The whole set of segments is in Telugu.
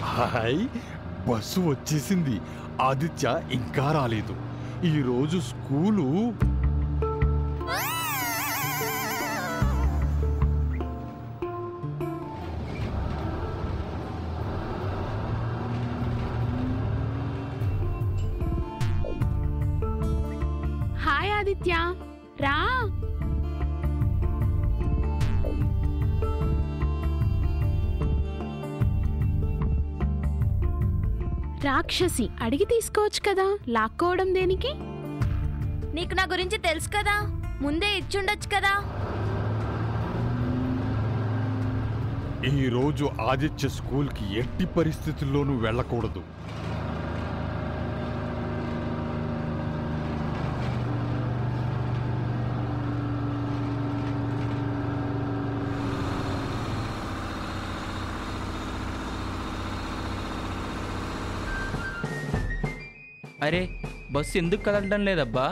హాయ్, బస్సు వచ్చేసింది. ఆదిత్య ఇంకా రాలేదు. ఈరోజు స్కూలు హాయ్ ఆదిత్య, రా. రాక్షసి, అడిగి తీసుకోవచ్చు కదా, లాక్కోవడం దేనికి? నీకు నా గురించి తెలుసు కదా, ముందే ఇచ్చుండొచ్చు కదా. ఈరోజు ఆదిత్య స్కూల్కి ఎట్టి పరిస్థితుల్లోనూ వెళ్ళకూడదు. అరే, బస్సు ఎందుకు కదలడం లేదబ్బా?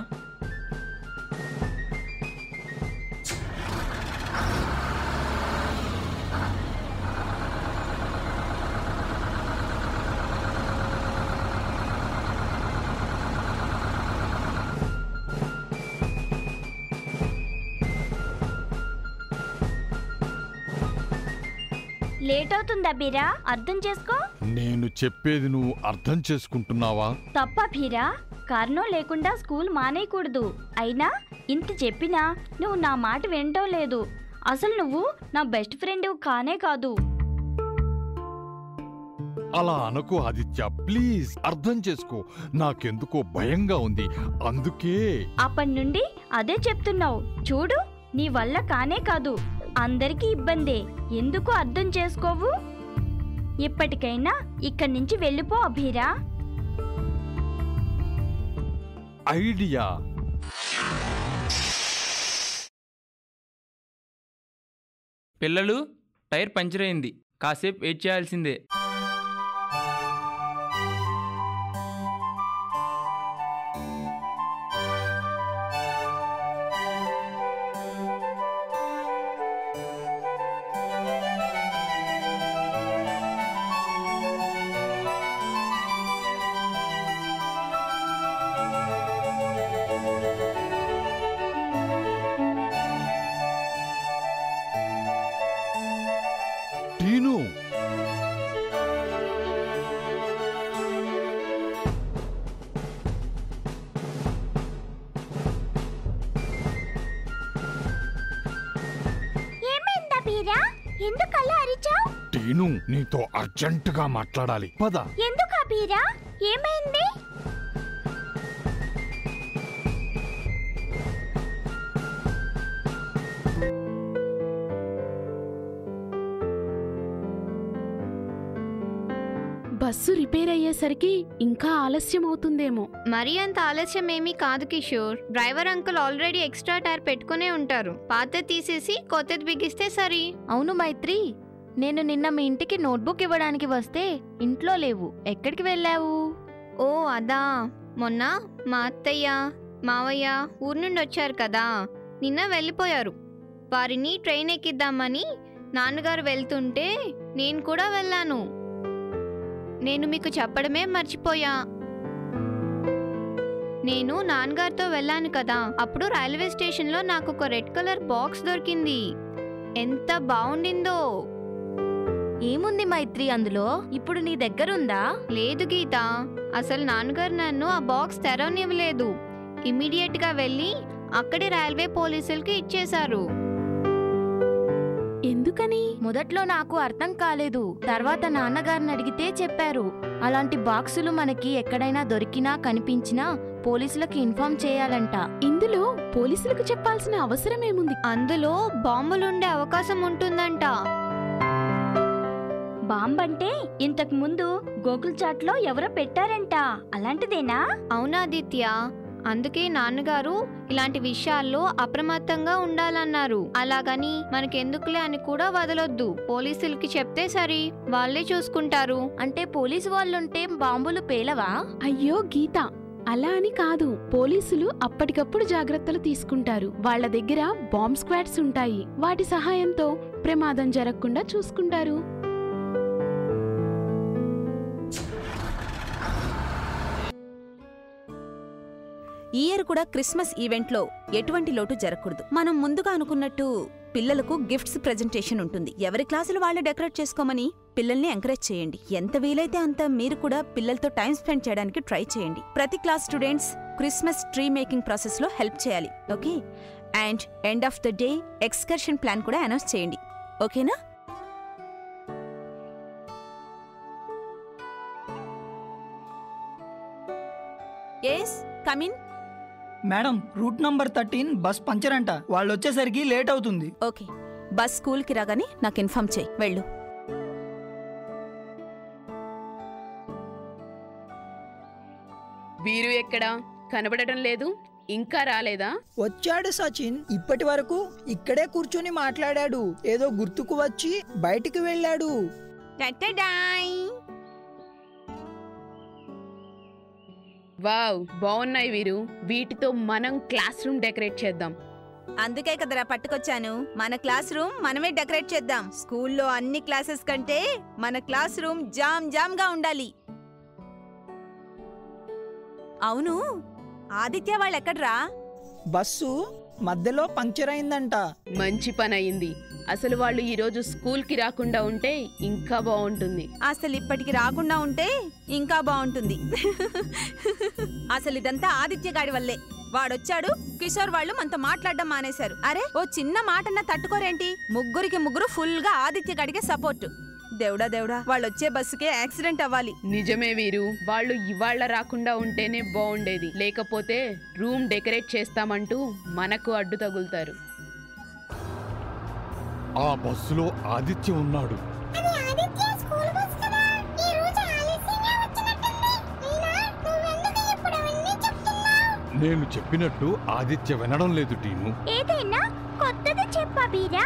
లేట్ అవుతుందా బీరా? అర్థం చేసుకో. నేను చెప్పేది నువ్వు అర్థం చేసుకుంటున్నావా? తప్ప బీరా, కారణం లేకుండా స్కూల్ మానేయకూడదు. అయినా ఇంత చెప్పినా నువ్వు నా మాట వినటం లేదు. అసలు నువ్వు నా బెస్ట్ ఫ్రెండ్ కానే కాదు. అలా అనుకో ఆదిత్య, ప్లీజ్ అర్థం చేసుకో. నాకెందుకో భయంగా ఉంది, అందుకే. అప్పటి నుండి అదే చెప్తున్నావు. చూడు, నీ వల్ల కానే కాదు, అందరికీ ఇబ్బందే. ఎందుకు అర్థం చేసుకోవు? ఇప్పటికైనా ఇక్కడి నుంచి వెళ్ళిపో అభిరా. ఐడియా. పిల్లలు, టైర్ పంచర్ అయింది, కాసేపు వెయిట్ చేయాల్సిందే. టీను, ఏమైందా బీరా? ఎందుకు అలా అరిచావు? టీను, నీతో అర్జెంటుగా మాట్లాడాలి, పద. ఎందుకు బీరా? ఏమైంది? బస్సు రిపేర్ అయ్యేసరికి ఇంకా ఆలస్యం అవుతుందేమో. మరీ అంత ఆలస్యం ఏమీ కాదు Kishore. Driver uncle already extra tyre పెట్టుకునే ఉంటారు. పాత తీసేసి కొత్తది బిగిస్తే సరి. అవును మైత్రి, నేను నిన్న మీ ఇంటికి నోట్బుక్ ఇవ్వడానికి వస్తే ఇంట్లో లేవు. ఎక్కడికి వెళ్ళావు? ఓ అదా, మొన్న మా అత్తయ్య మావయ్య ఊరు నుండి వచ్చారు కదా, నిన్న వెళ్ళిపోయారు. వారిని ట్రైన్ ఎక్కిద్దామని నాన్నగారు వెళ్తుంటే నేను కూడా వెళ్ళాను. నేను మీకు చెప్పడమే మర్చిపోయా. నేను నాన్నగారితో వెళ్ళాను కదా, అప్పుడు రైల్వే స్టేషన్లో నాకు ఒక రెడ్ కలర్ బాక్స్ దొరికింది. ఎంత బాగుండిందో. ఏముంది మైత్రి అందులో? ఇప్పుడు నీ దగ్గరుందా? లేదు గీత, అసలు నాన్నగారు నన్ను ఆ బాక్స్ తెరవనివ్వలేదు. ఇమ్మీడియట్ గా వెళ్ళి అక్కడి రైల్వే పోలీసులకి ఇచ్చేశారు. ఎందుకని? మొదట్లో నాకు అర్థం కాలేదు. తర్వాత నాన్నగారిని అడిగితే చెప్పారు, అలాంటి బాక్సులు మనకి ఎక్కడైనా దొరికినా కనిపించినా పోలీసులకు ఇన్ఫార్మ్ చేయాలంట. ఇందులో పోలీసులకు చెప్పాల్సిన అవసరం ఏముంది? అందులో బాంబులుండే అవకాశం ఉంటుందంట. బాంబంటే ఇంతకు ముందు గూగుల్ చాట్ లో ఎవరో పెట్టారంట, అలాంటిదేనా? అవునాదిత్య, అందుకే నాన్నగారు ఇలాంటి విషయాల్లో అప్రమత్తంగా ఉండాలన్నారు. అలాగని మనకెందుకులే అని కూడా వదలొద్దు. పోలీసులకి చెప్తే సరి, వాళ్ళే చూసుకుంటారు. అంటే పోలీసు వాళ్ళుంటే బాంబులు పేలవా? అయ్యో గీత, అలా అని కాదు. పోలీసులు అప్పటికప్పుడు జాగ్రత్తలు తీసుకుంటారు. వాళ్ళ దగ్గర బాంబ్ స్క్వాడ్స్ ఉంటాయి. వాటి సహాయంతో ప్రమాదం జరగకుండా చూసుకుంటారు. ఈ ఇయర్ కూడా క్రిస్మస్ ఈవెంట్లో ఎటువంటి లోటు జరగకూడదు. మనం ముందుగా అనుకున్నట్టు పిల్లలకు గిఫ్ట్స్ ప్రెజెంటేషన్ ఉంటుంది. ఎవరి క్లాసులు వాళ్ళు డెకరేట్ చేసుకోమని పిల్లల్ని ఎంకరేజ్ చేయండి. ఎంత వీలైతే అంత మీరు కూడా పిల్లలతో టైం స్పెండ్ చేయడానికి ట్రై చేయండి. ప్రతి class students Christmas tree making process లో హెల్ప్ చేయాలి. Okay? And end of the day excursion plan కూడా అనౌన్స్ చేయండి. ఓకేనా? Yes, come in. Madam, route number 13 bus puncture అంట. వాళ్ళు వచ్చేసరికి లేట్ అవుతుంది. ఓకే, బస్ స్కూల్కి రాగానే నాకు ఇన్ఫార్మ్ చేయి. వెళ్ళు. వీరు ఎక్కడా కనబడటం లేదు, ఇంకా రాలేదా? వచ్చాడు సచిన్. ఇప్పటి వరకు ఇక్కడే కూర్చొని మాట్లాడాడు. ఏదో గుర్తుకు వచ్చి బయటికి వెళ్ళాడు. వావ్, బాగున్నాయి వీరు. వీటితో మనం క్లాస్ రూమ్ డెకరేట్ చేద్దాం. అందుకే కదరా పట్టుకొచ్చాను. మన క్లాస్ రూమ్ మనమే డెకరేట్ చేద్దాం. స్కూల్లో అన్ని క్లాసెస్ కంటే మన క్లాస్ రూమ్ జామ్ గా ఉండాలి. అవును, ఆదిత్య వాళ్ళెక్కడ్రా? బస్సు మధ్యలో పంక్చర్ అయిందంట. మంచి పని అయింది. అసలు వాళ్ళు ఈరోజు స్కూల్కి రాకుండా ఉంటే ఇంకా బాగుంటుంది. అసలు ఇప్పటికి రాకుండా ఉంటే ఇంకా బాగుంటుంది. అసలు ఇదంతా ఆదిత్య గాడి వల్లే. వాడొచ్చాడు, కిషోర్ వాళ్ళు మనతో మాట్లాడడం మానేశారు. అరే, ఓ చిన్న మాటన్నా తట్టుకోరేంటి? ముగ్గురికి ముగ్గురు ఫుల్ గా ఆదిత్య గాడికే సపోర్ట్. దేవుడా, వాళ్ళొచ్చే బస్సుకే యాక్సిడెంట్ అవ్వాలి. నిజమే వీరు, వాళ్ళు ఇవాళ రాకుండా ఉంటేనే బాగుండేది. లేకపోతే రూమ్ డెకరేట్ చేస్తామంటూ మనకు అడ్డు తగులుతారు. ఆ బస్సులో ఆదిత్య ఉన్నాడు. నేను చెప్పినట్టు ఆదిత్య వినడం లేదు టీను. ఏదైనా కొత్తది చెప్పా బీరా.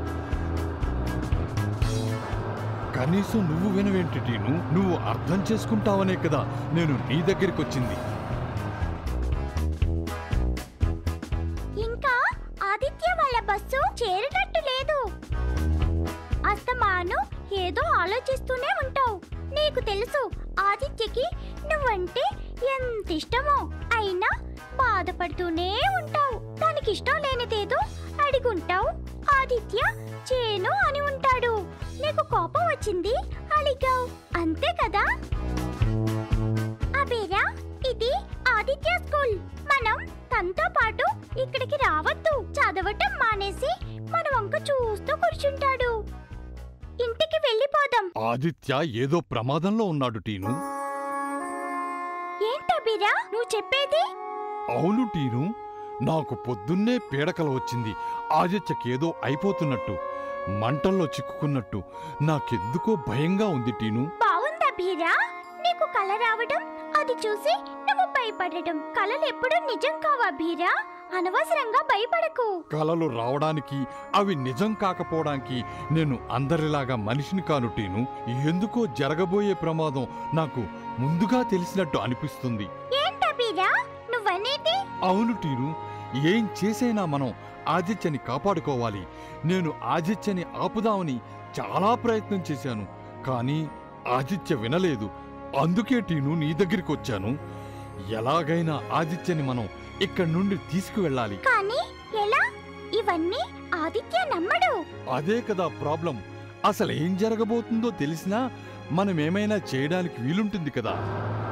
కనీసం నువ్వు వినవేంటి టీను? నువ్వు అర్థం చేసుకుంటావనే కదా నేను నీ దగ్గరికి వచ్చింది. ఇంకా ఆదిత్య వాళ్ళ బస్సు చేరేటట్టు లేదు. అస్తమాను ఏదో ఆలోచిస్తూనే ఉంటావు. నీకు తెలుసు ఆదిత్యకి నువ్వంటే ఎంత ఇష్టమో. అయినా బాధపడుతూనే ఉంటావు. దానికి ఇష్టం లేనిదేదో అడిగుంటావు. ఆదిత్య చేను అని ఉంటాడు. నీకు కోపం వచ్చింది, అలిగావు, అంతే కదా? అబేరా, ఇది ఆదిత్య స్కూల్. మనం తనతో పాటు ఇక్కడికి రావద్దు. చదవటం మానేసి మన వంక చూస్తూ కూర్చుంటాడు. ఇంటికి వెళ్ళిపోదాం. ఆదిత్య ఏదో ప్రమాదంలో ఉన్నాడు టీను. ఏంటబీరా నువ్వు చెప్పేది? అవును టీను, నాకు పొద్దున్నే పీడకల వచ్చింది. ఆదిత్యకేదో అయిపోతున్నట్టు, మంటల్లో చిక్కుకున్నట్టు. నాకెందుకో భయంగా ఉంది టీను. బావుందా బీరా? నీకు కల రావడం, అది చూసి నువ్వు భయపడటం. కలలు ఎప్పుడూ నిజం కావా బీరా? అనవసరంగా భయపడకు. కలలు రావడానికి, అవి నిజం కాకపోవడానికి నేను అందరిలాగా మనిషిని కాను టీను. ఎందుకో జరగబోయే ప్రమాదం నాకు ముందుగా తెలిసినట్టు అనిపిస్తుంది. ఏంటా బీరా నువ్వనేది? అవును టీను, ఏం చేసైనా మనం ఆదిత్యని కాపాడుకోవాలి. నేను ఆదిత్యని ఆపుదామని చాలా ప్రయత్నం చేశాను, కానీ ఆదిత్య వినలేదు. అందుకే టీను నీ దగ్గరికి వచ్చాను. ఎలాగైనా ఆదిత్యని మనం ఇక్కడి నుండి తీసుకువెళ్ళాలి. కానీ ఎలా? ఇవన్నీ ఆదిత్య నమ్మడు. అదే కదా ప్రాబ్లం. అసలేం జరగబోతుందో తెలిసినా మనమేమైనా చేయడానికి వీలుంటుంది కదా.